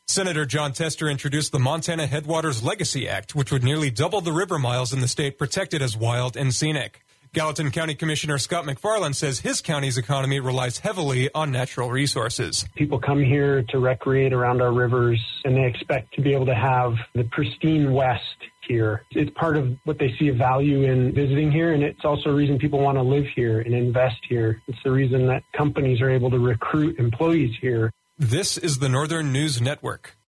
Senator John Tester introduced the Montana Headwaters Legacy Act, which would nearly double the river miles in the state protected as wild and scenic. Gallatin County Commissioner Scott McFarland says his county's economy relies heavily on natural resources. People come here to recreate around our rivers, and they expect to be able to have the pristine West here. It's part of what they see a value in visiting here, and it's also a reason people want to live here and invest here. It's the reason that companies are able to recruit employees here. This is the Northern News Network.